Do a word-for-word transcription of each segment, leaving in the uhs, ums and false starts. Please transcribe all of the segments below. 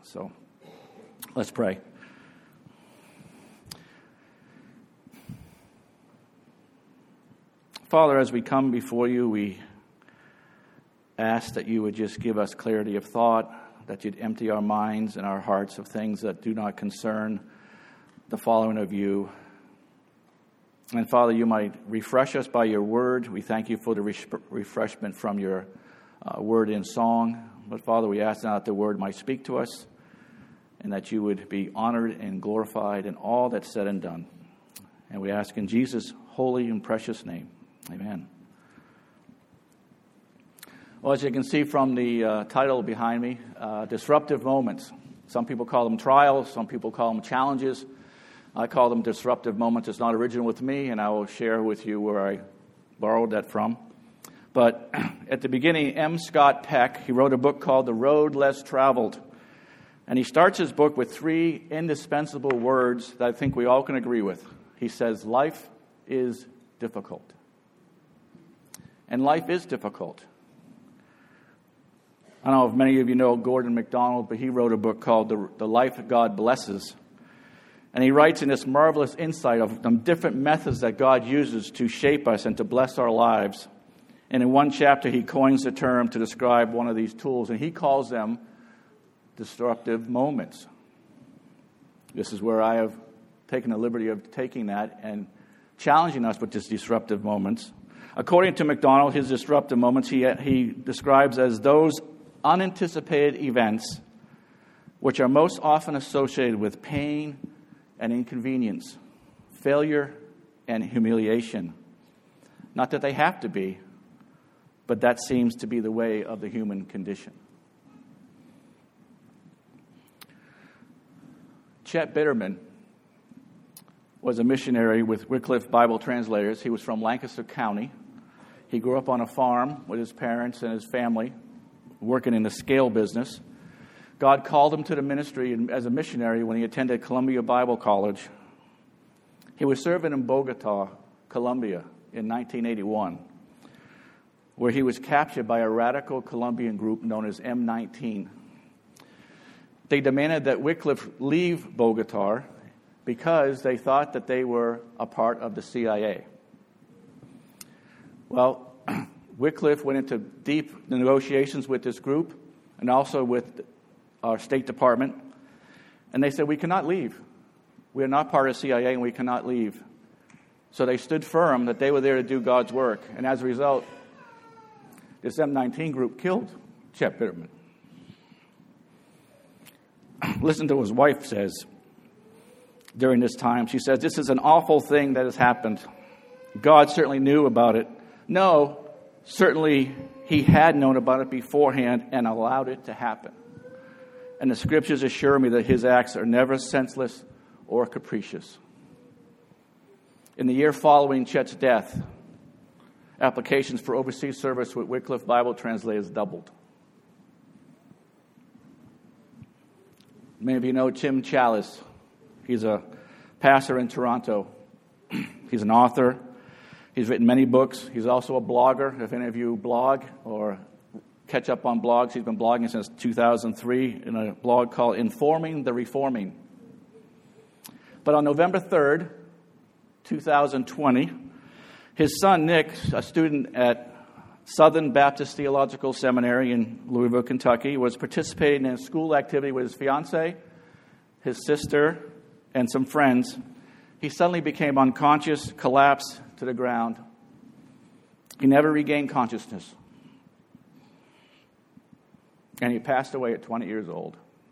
So let's pray. Father, as we come before you, we ask that you would just give us clarity of thought, that you'd empty our minds and our hearts of things that do not concern the following of you. And Father, you might refresh us by your word. We thank you for the refreshment from your uh, word in song. But Father, we ask now that the word might speak to us and that you would be honored and glorified in all that's said and done. And we ask in Jesus' holy and precious name. Amen. Well, as you can see from the uh, title behind me, uh, disruptive moments. Some people call them trials, some people call them challenges. I call them disruptive moments. It's not original with me, and I will share with you where I borrowed that from. But at the beginning, M. Scott Peck, he wrote a book called The Road Less Traveled. And he starts his book with three indispensable words that I think we all can agree with. He says, life is difficult. And life is difficult. I don't know if many of you know Gordon MacDonald, but he wrote a book called The, the Life God Blesses. And he writes in this marvelous insight of the different methods that God uses to shape us and to bless our lives. And in one chapter, he coins the term to describe one of these tools, and he calls them disruptive moments. This is where I have taken the liberty of taking that and challenging us with these disruptive moments. According to MacDonald, his disruptive moments he, he describes as those unanticipated events which are most often associated with pain and inconvenience, failure and humiliation. Not that they have to be, but that seems to be the way of the human condition. Chet Bitterman was a missionary with Wycliffe Bible Translators. He was from Lancaster County. He grew up on a farm with his parents and his family, working in the scale business. God called him to the ministry as a missionary when he attended Columbia Bible College. He was serving in Bogota, Colombia, in nineteen eighty-one, where he was captured by a radical Colombian group known as M nineteen. They demanded that Wycliffe leave Bogota because they thought that they were a part of the C I A. Well, Wycliffe went into deep negotiations with this group and also with our State Department, and they said, we cannot leave. We are not part of the C I A and we cannot leave. So they stood firm that they were there to do God's work, and as a result, this M nineteen group killed Chet Bitterman. Listen to what his wife says during this time. She says, this is an awful thing that has happened. God certainly knew about it. No, certainly he had known about it beforehand and allowed it to happen. And the scriptures assure me that his acts are never senseless or capricious. In the year following Chet's death, applications for overseas service with Wycliffe Bible Translators doubled. Many of you know Tim Challis. He's a pastor in Toronto. He's an author. He's written many books. He's also a blogger. If any of you blog or catch up on blogs, he's been blogging since two thousand three in a blog called Informing the Reforming. But on November third, two thousand twenty, his son Nick, a student at Southern Baptist Theological Seminary in Louisville, Kentucky, was participating in a school activity with his fiancée, his sister, and some friends. He suddenly became unconscious, collapsed to the ground. He never regained consciousness. And he passed away at twenty years old.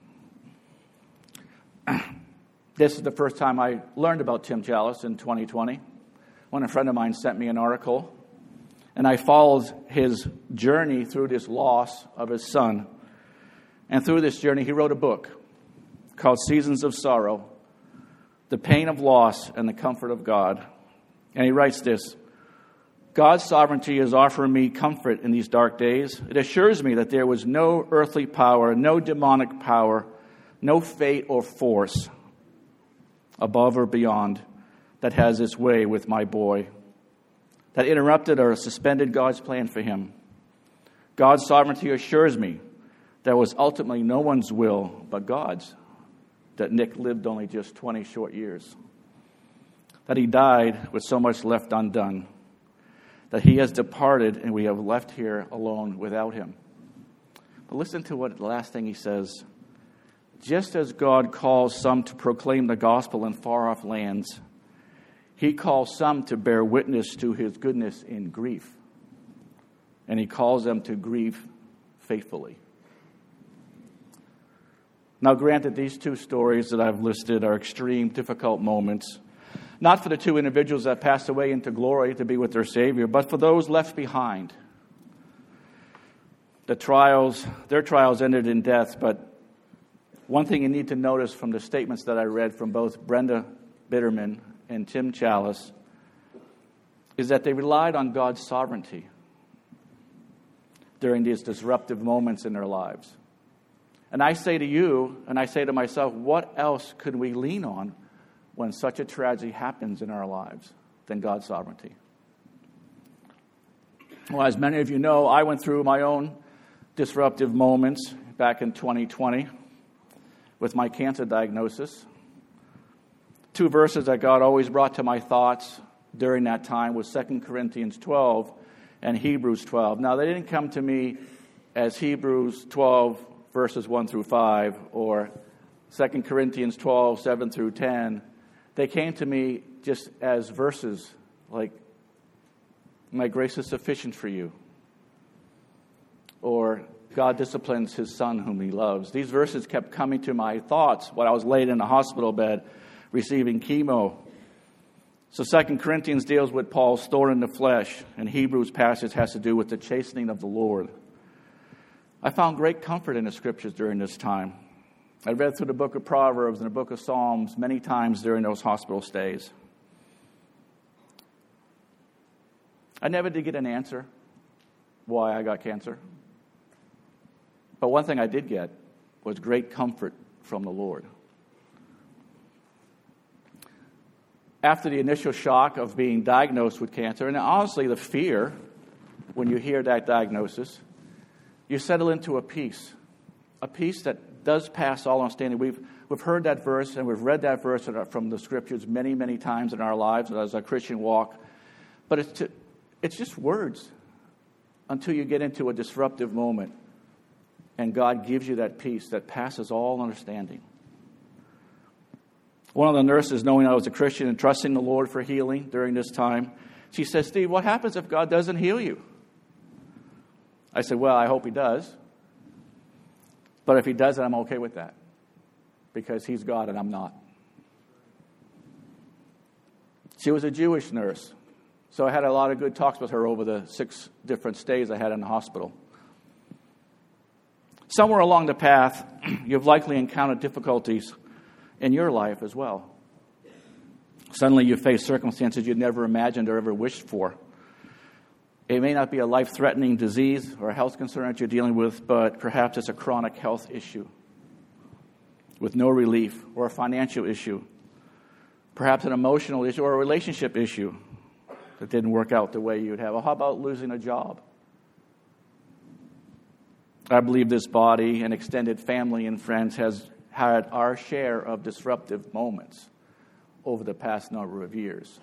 This is the first time I learned about Tim Challis in twenty twenty, when a friend of mine sent me an article. And I followed his journey through this loss of his son. And through this journey, he wrote a book called Seasons of Sorrow, The Pain of Loss and the Comfort of God. And he writes this: God's sovereignty is offering me comfort in these dark days. It assures me that there was no earthly power, no demonic power, no fate or force above or beyond that has its way with my boy, that interrupted or suspended God's plan for him. God's sovereignty assures me that was ultimately no one's will but God's, that Nick lived only just twenty short years, that he died with so much left undone, that he has departed and we have left here alone without him. But listen to what the last thing he says. Just as God calls some to proclaim the gospel in far-off lands, he calls some to bear witness to his goodness in grief. And he calls them to grieve faithfully. Now, granted, these two stories that I've listed are extreme, difficult moments, not for the two individuals that passed away into glory to be with their Savior, but for those left behind. The trials, their trials ended in death, but one thing you need to notice from the statements that I read from both Brenda Bitterman and Tim Chalice is that they relied on God's sovereignty during these disruptive moments in their lives. And I say to you, and I say to myself, what else could we lean on when such a tragedy happens in our lives than God's sovereignty? Well, as many of you know, I went through my own disruptive moments back in twenty twenty with my cancer diagnosis. Two verses that God always brought to my thoughts during that time was Second Corinthians twelve and Hebrews twelve. Now, they didn't come to me as Hebrews twelve, verses one through five, or Second Corinthians twelve, seven through ten. They came to me just as verses like, my grace is sufficient for you, or God disciplines his son whom he loves. These verses kept coming to my thoughts when I was laid in a hospital bed receiving chemo. So Second Corinthians deals with Paul's thorn in the flesh, and Hebrews passage has to do with the chastening of the Lord. I found great comfort in the scriptures during this time. I read through the book of Proverbs and the book of Psalms many times during those hospital stays. I never did get an answer why I got cancer. But one thing I did get was great comfort from the Lord. After the initial shock of being diagnosed with cancer, and honestly the fear when you hear that diagnosis, you settle into a peace, a peace that does pass all understanding. We've we've heard that verse and we've read that verse from the scriptures many, many times in our lives as a Christian walk, but it's to, it's just words until you get into a disruptive moment and God gives you that peace that passes all understanding. One of the nurses, knowing I was a Christian and trusting the Lord for healing during this time, she said, Steve, what happens if God doesn't heal you? I said, well, I hope he does. But if he doesn't, I'm okay with that. Because he's God and I'm not. She was a Jewish nurse. So I had a lot of good talks with her over the six different stays I had in the hospital. Somewhere along the path, you've likely encountered difficulties in your life as well. Suddenly you face circumstances you'd never imagined or ever wished for. It may not be a life-threatening disease or a health concern that you're dealing with, but perhaps it's a chronic health issue with no relief, or a financial issue, perhaps an emotional issue or a relationship issue that didn't work out the way you'd have. Or how about losing a job? I believe this body and extended family and friends has had our share of disruptive moments over the past number of years.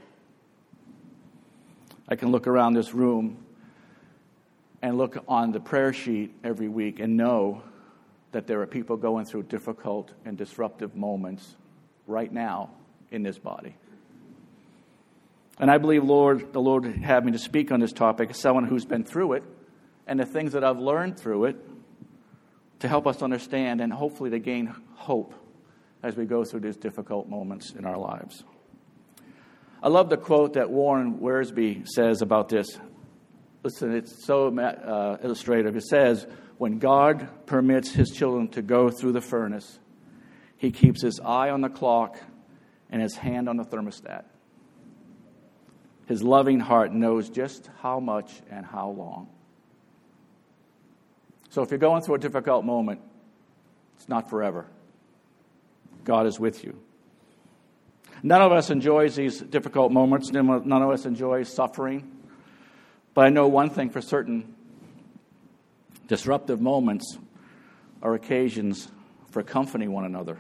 I can look around this room and look on the prayer sheet every week and know that there are people going through difficult and disruptive moments right now in this body. And I believe Lord, the Lord had me to speak on this topic as someone who's been through it and the things that I've learned through it to help us understand and hopefully to gain hope as we go through these difficult moments in our lives. I love the quote that Warren Wiersbe says about this. Listen, it's so uh, illustrative. It says, when God permits his children to go through the furnace, he keeps his eye on the clock and his hand on the thermostat. His loving heart knows just how much and how long. So if you're going through a difficult moment, it's not forever. God is with you. None of us enjoys these difficult moments. None of us enjoys suffering. But I know one thing for certain. Disruptive moments are occasions for comforting one another.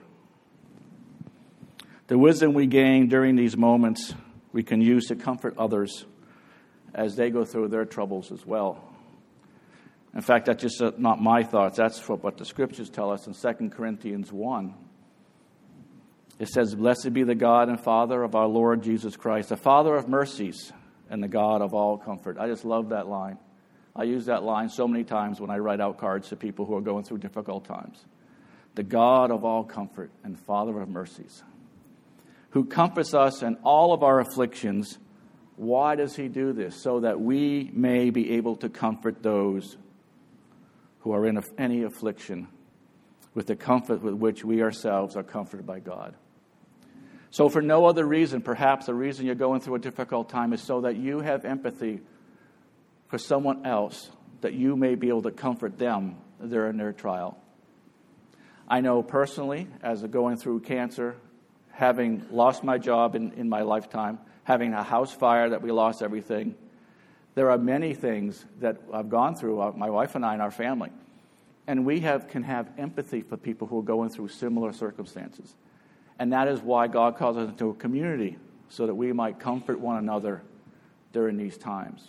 The wisdom we gain during these moments we can use to comfort others as they go through their troubles as well. In fact, that's just not my thoughts. That's what the Scriptures tell us in Second Corinthians one. It says, "Blessed be the God and Father of our Lord Jesus Christ, the Father of mercies and the God of all comfort." I just love that line. I use that line so many times when I write out cards to people who are going through difficult times. The God of all comfort and Father of mercies, who comforts us in all of our afflictions. Why does he do this? So that we may be able to comfort those who are in any affliction with the comfort with which we ourselves are comforted by God. So for no other reason, perhaps the reason you're going through a difficult time is so that you have empathy for someone else, that you may be able to comfort them during their trial. I know personally, as going through cancer, having lost my job in, in my lifetime, having a house fire that we lost everything, there are many things that I've gone through, uh, my wife and I and our family. And we have can have empathy for people who are going through similar circumstances. And that is why God calls us into a community, so that we might comfort one another during these times.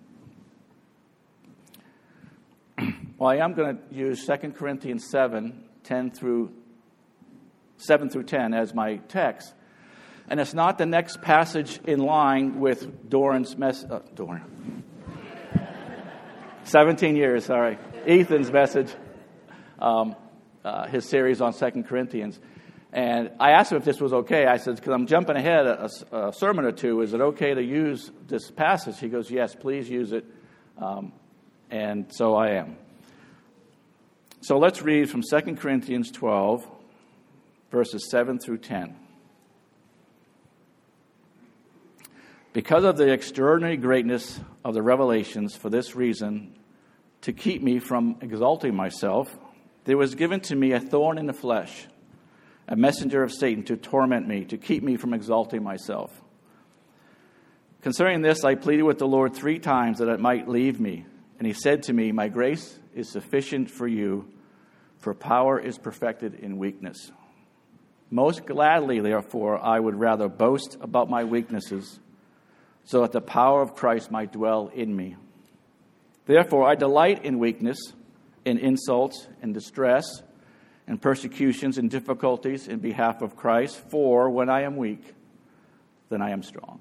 Well, I am going to use Second Corinthians seven, ten through seven through ten as my text. And it's not the next passage in line with Doran's mess. Uh, Doran. Seventeen years. Sorry, Ethan's message, um, uh, his series on Second Corinthians. And I asked him if this was okay. I said, because I'm jumping ahead a, a, a sermon or two. Is it okay to use this passage? He goes, yes, please use it. Um, and so I am. So let's read from Second Corinthians twelve, verses seven through ten. Because of the extraordinary greatness of the revelations, for this reason, to keep me from exalting myself, there was given to me a thorn in the flesh, a messenger of Satan to torment me, to keep me from exalting myself. Concerning this, I pleaded with the Lord three times that it might leave me. And he said to me, my grace is sufficient for you, for power is perfected in weakness. Most gladly, therefore, I would rather boast about my weaknesses, so that the power of Christ might dwell in me. Therefore, I delight in weakness, in insults, in distress, in persecutions, in difficulties, in behalf of Christ. For when I am weak, then I am strong.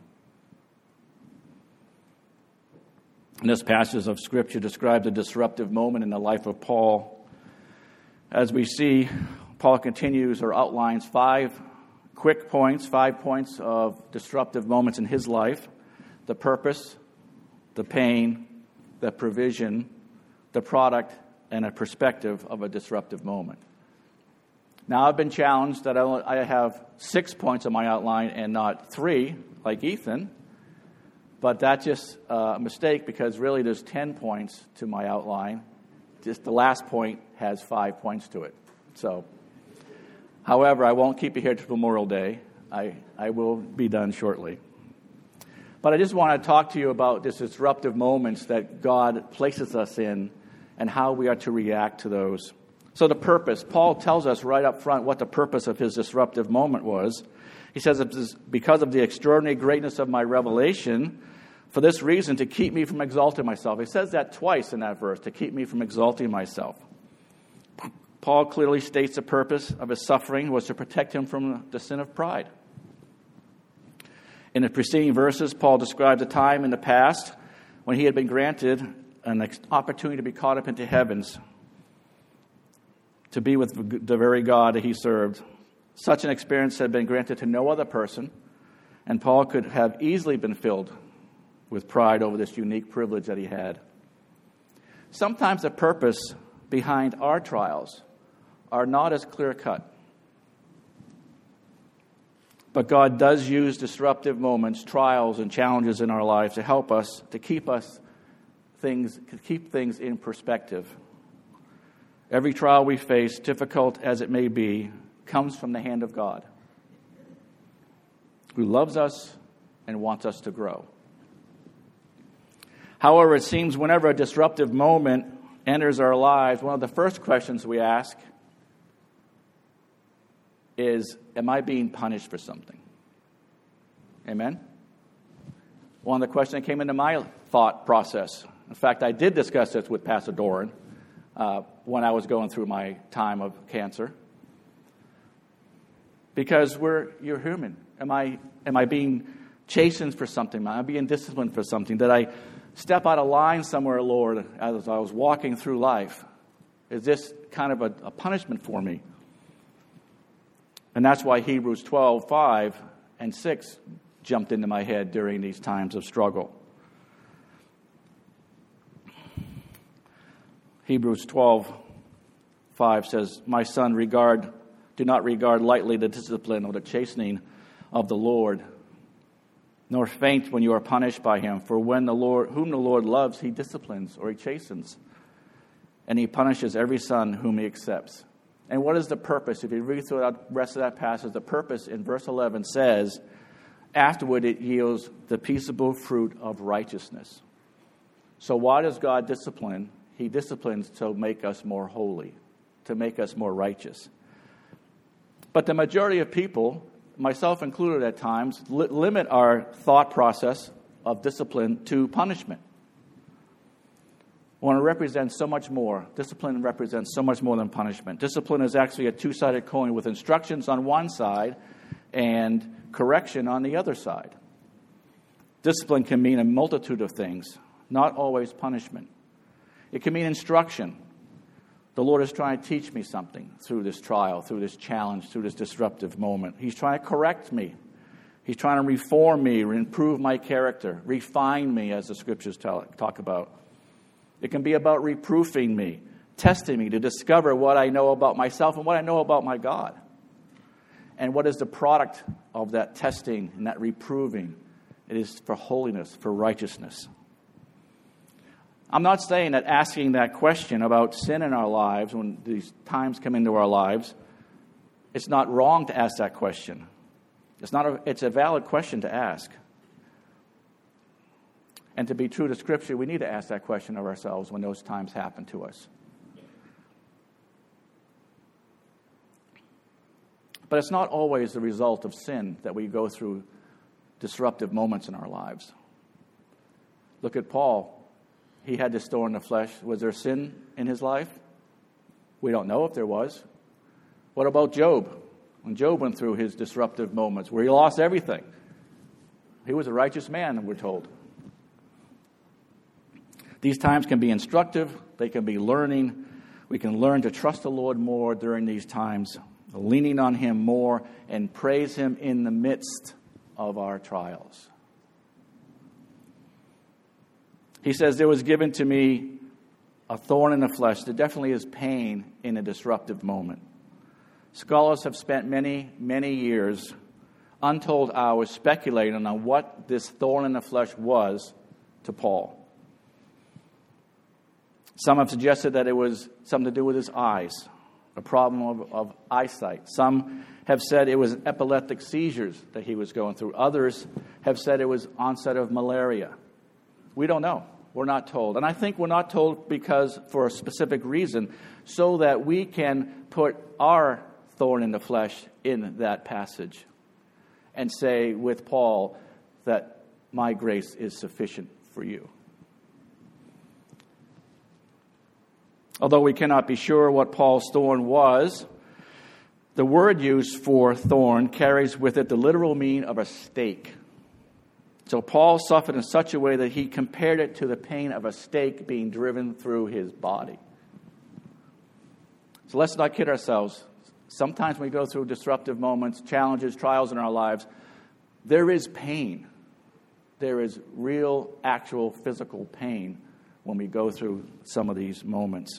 And this passage of Scripture describes a disruptive moment in the life of Paul. As we see, Paul continues or outlines five quick points, five points of disruptive moments in his life. The purpose, the pain, the provision, the product, and a perspective of a disruptive moment. Now, I've been challenged that I have six points on my outline and not three, like Ethan. But that's just a mistake, because really there's ten points to my outline. Just the last point has five points to it. So, however, I won't keep you here till Memorial Day. I, I will be done shortly. But I just want to talk to you about this disruptive moments that God places us in and how we are to react to those. So the purpose, Paul tells us right up front what the purpose of his disruptive moment was. He says, it is because of the extraordinary greatness of my revelation, for this reason, to keep me from exalting myself. He says that twice in that verse, to keep me from exalting myself. Paul clearly states the purpose of his suffering was to protect him from the sin of pride. In the preceding verses, Paul describes a time in the past when he had been granted an opportunity to be caught up into heavens, to be with the very God that he served. Such an experience had been granted to no other person, and Paul could have easily been filled with pride over this unique privilege that he had. Sometimes the purpose behind our trials are not as clear-cut. But God does use disruptive moments, trials, and challenges in our lives to help us, to keep us things, to keep things in perspective. Every trial we face, difficult as it may be, comes from the hand of God, who loves us and wants us to grow. However, it seems whenever a disruptive moment enters our lives, one of the first questions we ask is, am I being punished for something? Amen? One of the questions that came into my thought process. In fact, I did discuss this with Pastor Doran uh, when I was going through my time of cancer. Because we're you're human. Am I am I being chastened for something? Am I being disciplined for something? Did I step out of line somewhere, Lord, as I was walking through life? Is this kind of a, a punishment for me? And that's why Hebrews twelve, five and six jumped into my head during these times of struggle. Hebrews twelve, five says, "My son, regard, do not regard lightly the discipline or the chastening of the Lord, nor faint when you are punished by him. For when the Lord, whom the Lord loves, he disciplines," or he chastens, "and he punishes every son whom he accepts." And what is the purpose? If you read through the rest of that passage, the purpose in verse eleven says, afterward it yields the peaceable fruit of righteousness. So why does God discipline? He disciplines to make us more holy, to make us more righteous. But the majority of people, myself included at times, li- limit our thought process of discipline to punishment. When it represents so much more, discipline represents so much more than punishment. Discipline is actually a two-sided coin with instructions on one side and correction on the other side. Discipline can mean a multitude of things, not always punishment. It can mean instruction. The Lord is trying to teach me something through this trial, through this challenge, through this disruptive moment. He's trying to correct me. He's trying to reform me, improve my character, refine me, as the scriptures tell, talk about. It can be about reproofing me, testing me to discover what I know about myself and what I know about my God. And what is the product of that testing and that reproving? It is for holiness, for righteousness. I'm not saying that asking that question about sin in our lives, when these times come into our lives, it's not wrong to ask that question. It's not a, it's a valid question to ask. And to be true to Scripture, we need to ask that question of ourselves when those times happen to us. But it's not always the result of sin that we go through disruptive moments in our lives. Look at Paul. He had this thorn in the flesh. Was there sin in his life? We don't know if there was. What about Job? When Job went through his disruptive moments where he lost everything, he was a righteous man, we're told. These times can be instructive. They can be learning. We can learn to trust the Lord more during these times, leaning on him more, and praise him in the midst of our trials. He says, there was given to me a thorn in the flesh. There definitely is pain in a disruptive moment. Scholars have spent many, many years, untold hours, speculating on what this thorn in the flesh was to Paul. Some have suggested that it was something to do with his eyes, a problem of, of eyesight. Some have said it was epileptic seizures that he was going through. Others have said it was onset of malaria. We don't know. We're not told. And I think we're not told because for a specific reason, so that we can put our thorn in the flesh in that passage and say with Paul that my grace is sufficient for you. Although we cannot be sure what Paul's thorn was, the word used for thorn carries with it the literal meaning of a stake. So Paul suffered in such a way that he compared it to the pain of a stake being driven through his body. So let's not kid ourselves. Sometimes when we go through disruptive moments, challenges, trials in our lives, there is pain. There is real, actual, physical pain when we go through some of these moments.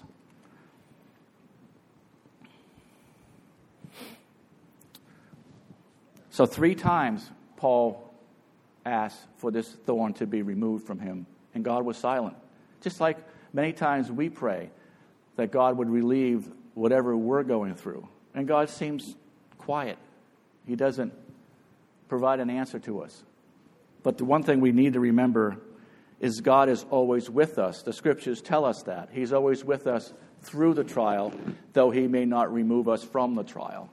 So three times Paul asked for this thorn to be removed from him, and God was silent. Just like many times we pray that God would relieve whatever we're going through, and God seems quiet. He doesn't provide an answer to us. But the one thing we need to remember is God is always with us. The Scriptures tell us that. He's always with us through the trial, though He may not remove us from the trial.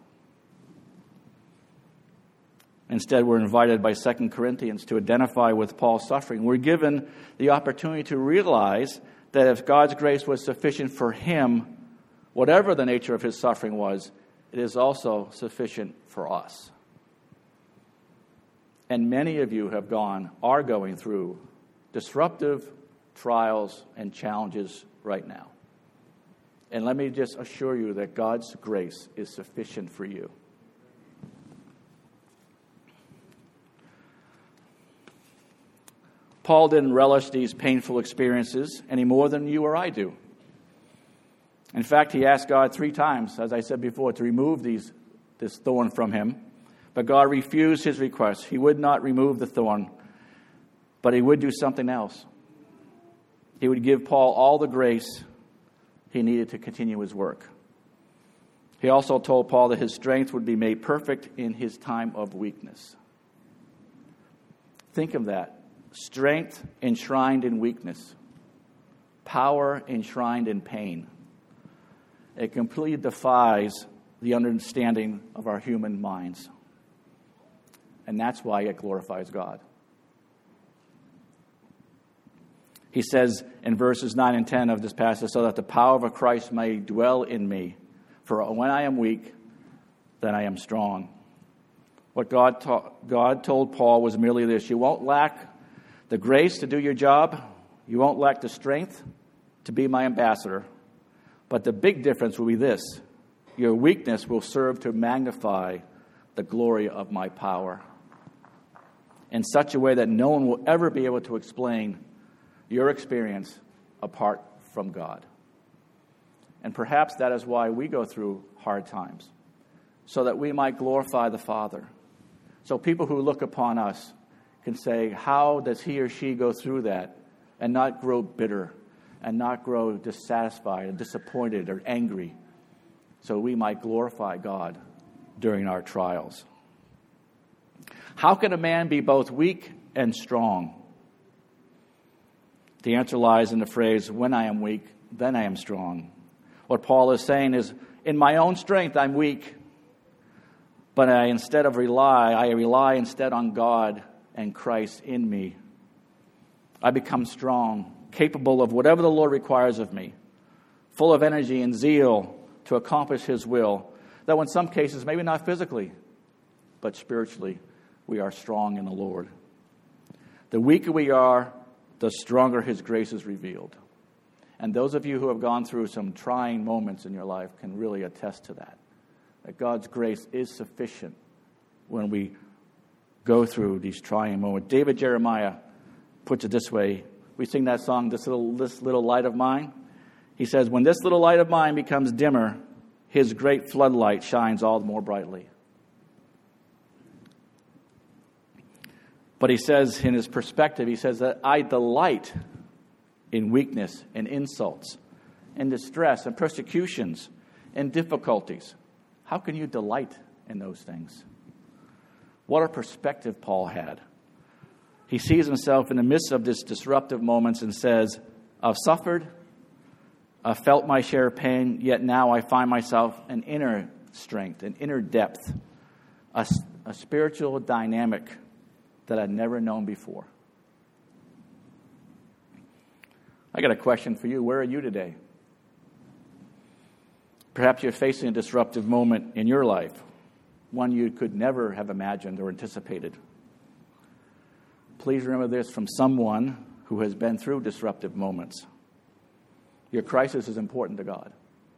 Instead, we're invited by Second Corinthians to identify with Paul's suffering. We're given the opportunity to realize that if God's grace was sufficient for him, whatever the nature of his suffering was, it is also sufficient for us. And many of you have gone, are going through disruptive trials and challenges right now. And let me just assure you that God's grace is sufficient for you. Paul didn't relish these painful experiences any more than you or I do. In fact, he asked God three times, as I said before, to remove these, this thorn from him. But God refused his request. He would not remove the thorn, but he would do something else. He would give Paul all the grace he needed to continue his work. He also told Paul that his strength would be made perfect in his time of weakness. Think of that. Strength enshrined in weakness. Power enshrined in pain. It completely defies the understanding of our human minds. And that's why it glorifies God. He says in verses nine and ten of this passage, so that the power of Christ may dwell in me. For when I am weak, then I am strong. What God, ta- God told Paul was merely this: you won't lack the grace to do your job. You won't lack the strength to be my ambassador. But the big difference will be this: your weakness will serve to magnify the glory of my power in such a way that no one will ever be able to explain your experience apart from God. And perhaps that is why we go through hard times, so that we might glorify the Father. So people who look upon us can say, how does he or she go through that and not grow bitter and not grow dissatisfied and disappointed or angry, so we might glorify God during our trials. How can a man be both weak and strong? The answer lies in the phrase, when I am weak, then I am strong. What Paul is saying is, in my own strength I'm weak, but I instead of rely, I rely instead on God and Christ in me. I become strong, capable of whatever the Lord requires of me, full of energy and zeal to accomplish his will, though in some cases, maybe not physically, but spiritually, we are strong in the Lord. The weaker we are, the stronger his grace is revealed. And those of you who have gone through some trying moments in your life can really attest to that, that God's grace is sufficient when we go through these trying moments. David Jeremiah puts it this way. We sing that song, This Little, This Little Light of Mine. He says, when this little light of mine becomes dimmer, his great floodlight shines all the more brightly. But he says in his perspective, he says that I delight in weakness and insults and distress and persecutions and difficulties. How can you delight in those things? What a perspective Paul had. He sees himself in the midst of this disruptive moments and says, I've suffered, I've felt my share of pain, yet now I find myself an inner strength, an inner depth, a, a spiritual dynamic that I'd never known before. I got a question for you. Where are you today? Perhaps you're facing a disruptive moment in your life, one you could never have imagined or anticipated. Please remember this from someone who has been through disruptive moments. Your crisis is important to God.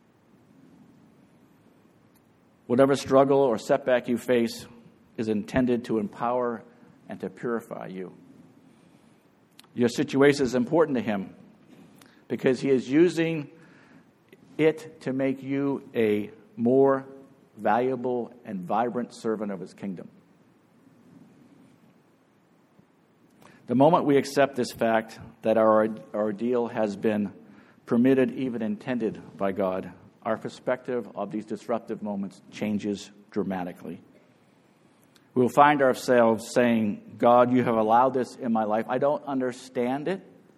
Whatever struggle or setback you face is intended to empower and to purify you. Your situation is important to him because he is using it to make you a more valuable and vibrant servant of his kingdom. The moment we accept this fact that our ordeal has been permitted, even intended by God, our perspective of these disruptive moments changes dramatically. We will find ourselves saying, God, you have allowed this in my life. I don't understand it.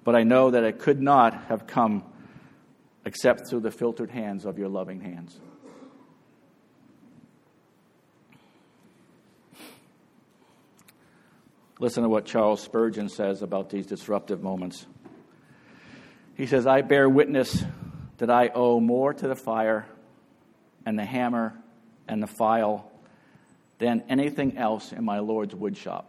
but I know that it could not have come except through the filtered hands of your loving hands. Listen to what Charles Spurgeon says about these disruptive moments. He says, I bear witness that I owe more to the fire and the hammer and the file than anything else in my Lord's woodshop.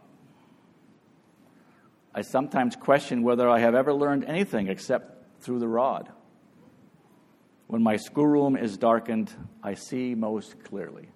I sometimes question whether I have ever learned anything except through the rod. When my schoolroom is darkened, I see most clearly.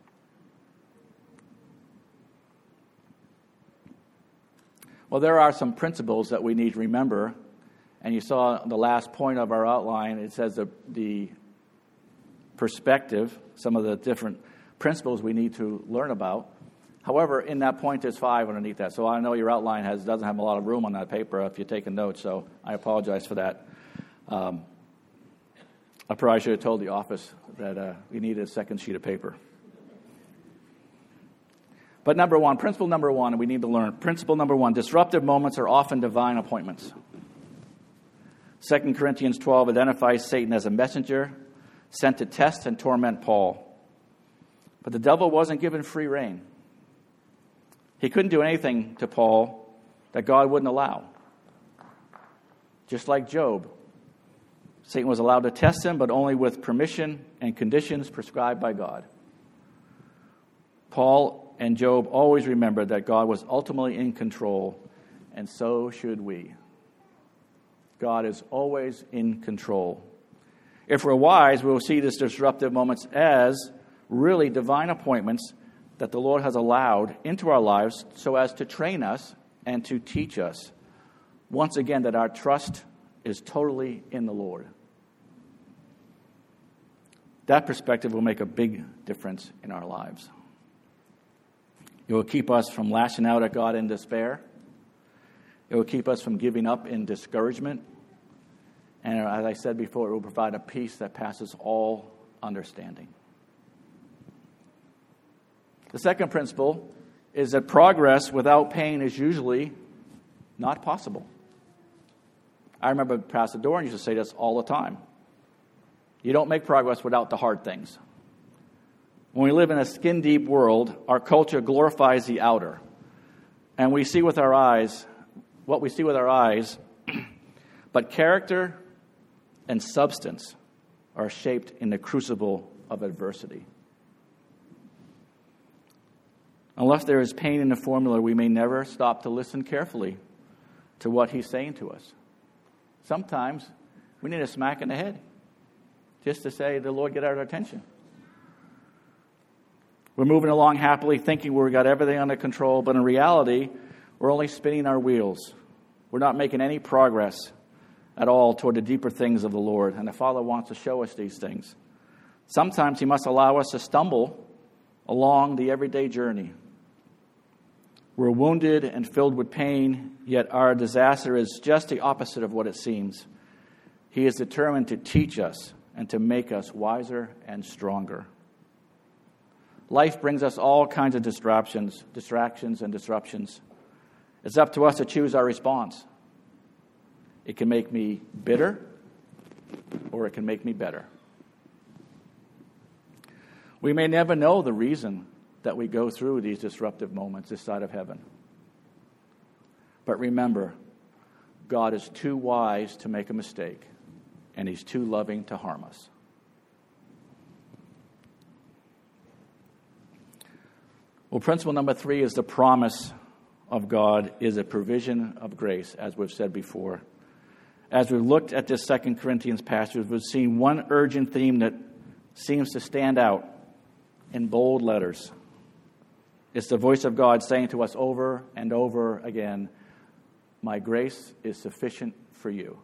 Well, there are some principles that we need to remember. And you saw the last point of our outline, it says the, the perspective, some of the different principles we need to learn about. However, in that point, there's five underneath that. So I know your outline has doesn't have a lot of room on that paper if you're taking notes, so I apologize for that. Um, I probably should have told the office that uh, we needed a second sheet of paper. But number one, principle number one, we need to learn. Principle number one, disruptive moments are often divine appointments. Second Corinthians twelve identifies Satan as a messenger sent to test and torment Paul. But the devil wasn't given free rein. He couldn't do anything to Paul that God wouldn't allow. Just like Job, Satan was allowed to test him, but only with permission and conditions prescribed by God. Paul and Job always remembered that God was ultimately in control, and so should we. God is always in control. If we're wise, we will see these disruptive moments as really divine appointments that the Lord has allowed into our lives so as to train us and to teach us, once again, that our trust is totally in the Lord. That perspective will make a big difference in our lives. It will keep us from lashing out at God in despair. It will keep us from giving up in discouragement. And as I said before, it will provide a peace that passes all understanding. The second principle is that progress without pain is usually not possible. I remember Pastor Doran used to say this all the time. You don't make progress without the hard things. When we live in a skin-deep world, our culture glorifies the outer. And we see with our eyes, what we see with our eyes, but character and substance are shaped in the crucible of adversity. Unless there is pain in the formula, we may never stop to listen carefully to what he's saying to us. Sometimes we need a smack in the head just to say, the Lord, get our attention. We're moving along happily, thinking we've got everything under control, but in reality, we're only spinning our wheels. We're not making any progress at all toward the deeper things of the Lord, and the Father wants to show us these things. Sometimes he must allow us to stumble along the everyday journey. We're wounded and filled with pain, yet our disaster is just the opposite of what it seems. He is determined to teach us and to make us wiser and stronger. Life brings us all kinds of distractions, distractions and disruptions. It's up to us to choose our response. It can make me bitter, or it can make me better. We may never know the reason that we go through these disruptive moments this side of heaven. But remember, God is too wise to make a mistake, and he's too loving to harm us. Well, principle number three is the promise of God is a provision of grace, as we've said before. As we've looked at this Second Corinthians passage, we've seen one urgent theme that seems to stand out in bold letters. It's the voice of God saying to us over and over again, my grace is sufficient for you.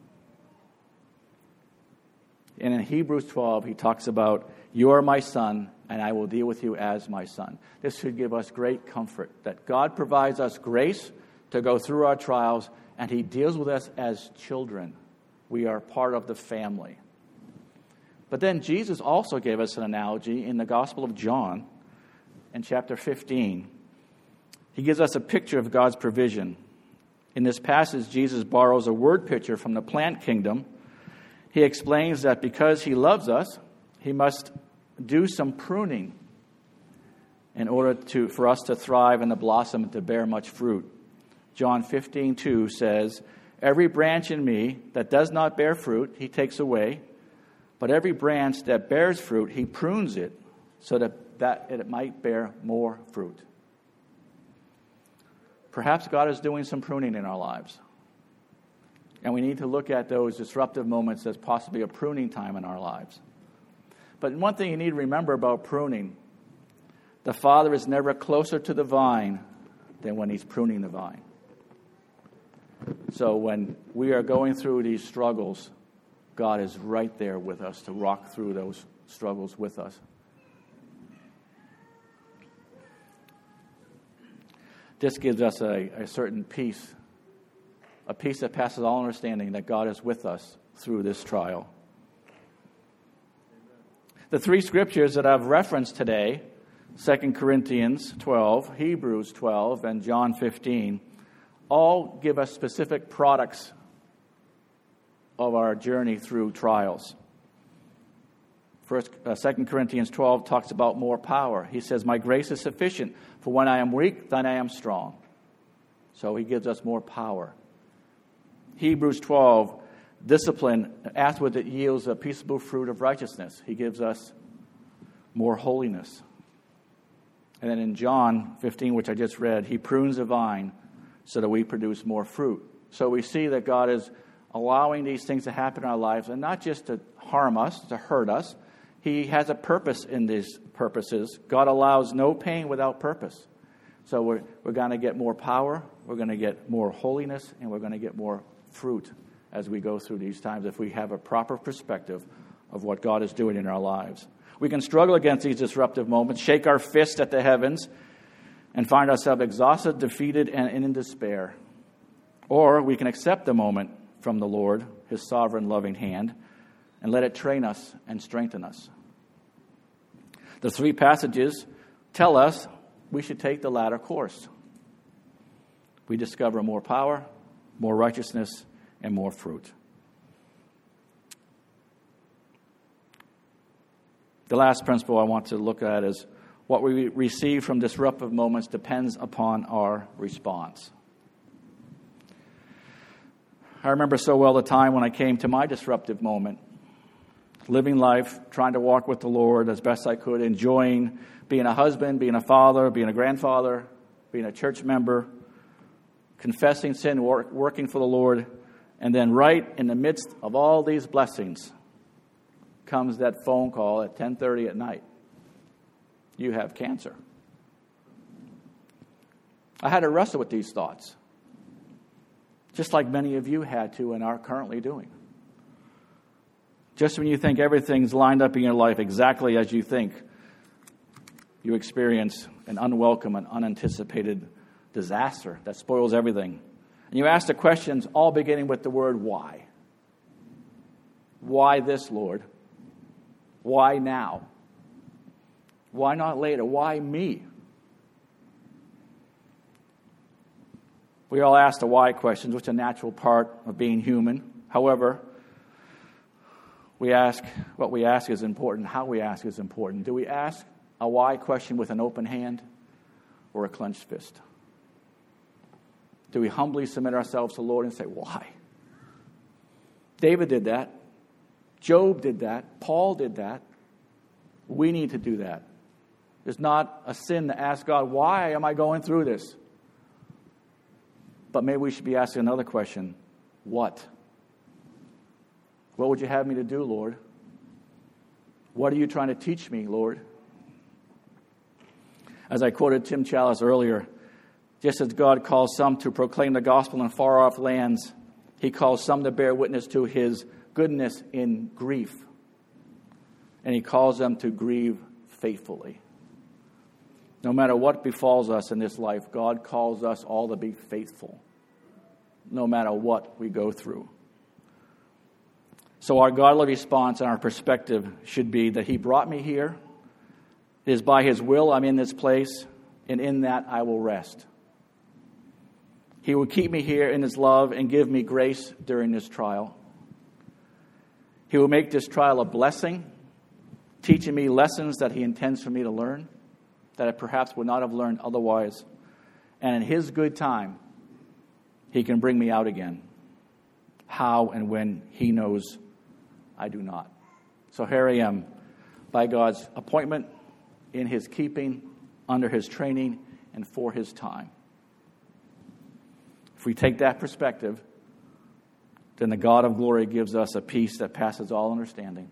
And in Hebrews twelve, he talks about, you are my son, and I will deal with you as my son. This should give us great comfort that God provides us grace to go through our trials, and he deals with us as children. We are part of the family. But then Jesus also gave us an analogy in the Gospel of John, in chapter fifteen. He gives us a picture of God's provision. In this passage, Jesus borrows a word picture from the plant kingdom. He explains that because he loves us, he must do some pruning in order to, for us to thrive and to blossom and to bear much fruit. John fifteen two says, "Every branch in me that does not bear fruit, he takes away. But every branch that bears fruit, he prunes it so that, that it might bear more fruit." Perhaps God is doing some pruning in our lives. And we need to look at those disruptive moments as possibly a pruning time in our lives. But one thing you need to remember about pruning, the Father is never closer to the vine than when he's pruning the vine. So when we are going through these struggles, God is right there with us to walk through those struggles with us. This gives us a, a certain peace, a peace that passes all understanding, that God is with us through this trial. The three scriptures that I've referenced today, Second Corinthians twelve, Hebrews twelve, and John fifteen, all give us specific products of our journey through trials. First, uh, Second Corinthians twelve talks about more power. He says, "My grace is sufficient, for when I am weak, then I am strong." So he gives us more power. Hebrews twelve, discipline, afterward it yields a peaceable fruit of righteousness. He gives us more holiness. And then in John fifteen, which I just read, he prunes the vine so that we produce more fruit. So we see that God is allowing these things to happen in our lives, and not just to harm us, to hurt us. He has a purpose in these purposes. God allows no pain without purpose. So we're, we're going to get more power, we're going to get more holiness, and we're going to get more fruit as we go through these times if we have a proper perspective of what God is doing in our lives. We can struggle against these disruptive moments, shake our fist at the heavens, and find ourselves exhausted, defeated, and in despair. Or we can accept the moment from the Lord, his sovereign, loving hand, and let it train us and strengthen us. The three passages tell us we should take the latter course. We discover more power, more righteousness, and more fruit. The last principle I want to look at is what we receive from disruptive moments depends upon our response. I remember so well the time when I came to my disruptive moment, living life, trying to walk with the Lord as best I could, enjoying being a husband, being a father, being a grandfather, being a church member, confessing sin, work, working for the Lord, and then right in the midst of all these blessings comes that phone call at ten thirty at night. You have cancer. I had to wrestle with these thoughts, just like many of you had to and are currently doing. Just when you think everything's lined up in your life exactly as you think, you experience an unwelcome and unanticipated disaster that spoils everything. And you ask the questions all beginning with the word why. Why this, Lord? Why now? Why not later? Why me? We all ask the why questions, which is a natural part of being human. However, we ask, what we ask is important. How we ask is important. Do we ask a why question with an open hand or a clenched fist? Do we humbly submit ourselves to the Lord and say, why? David did that. Job did that. Paul did that. We need to do that. It's not a sin to ask God, why am I going through this? But maybe we should be asking another question. What? What would you have me to do, Lord? What are you trying to teach me, Lord? As I quoted Tim Challis earlier, just as God calls some to proclaim the gospel in far-off lands, he calls some to bear witness to his goodness in grief. And he calls them to grieve faithfully. No matter what befalls us in this life, God calls us all to be faithful, no matter what we go through. So our godly response and our perspective should be that he brought me here. It is by his will I'm in this place, and in that I will rest. He will keep me here in his love and give me grace during this trial. He will make this trial a blessing, teaching me lessons that he intends for me to learn, that I perhaps would not have learned otherwise. And in his good time, he can bring me out again. How and when he knows, I do not. So here I am, by God's appointment, in his keeping, under his training, and for his time. If we take that perspective, then the God of glory gives us a peace that passes all understanding.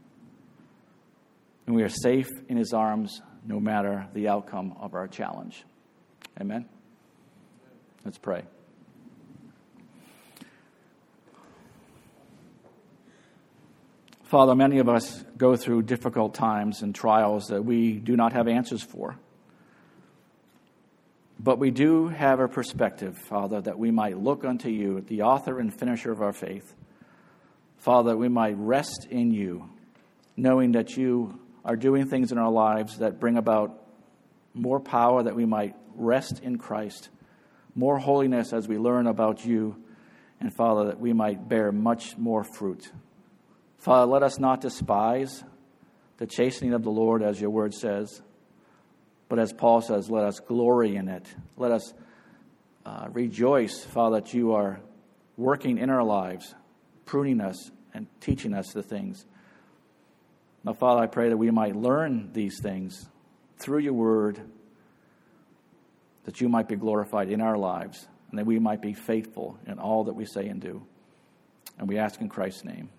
And we are safe in his arms no matter the outcome of our challenge. Amen? Let's pray. Father, many of us go through difficult times and trials that we do not have answers for. But we do have a perspective, Father, that we might look unto you, the author and finisher of our faith. Father, that we might rest in you, knowing that you are doing things in our lives that bring about more power, that we might rest in Christ, more holiness as we learn about you, and Father, that we might bear much more fruit. Father, let us not despise the chastening of the Lord, as your word says, but as Paul says, let us glory in it. Let us uh, rejoice, Father, that you are working in our lives, pruning us and teaching us the things. Now, Father, I pray that we might learn these things through your word, that you might be glorified in our lives, and that we might be faithful in all that we say and do. And we ask in Christ's name.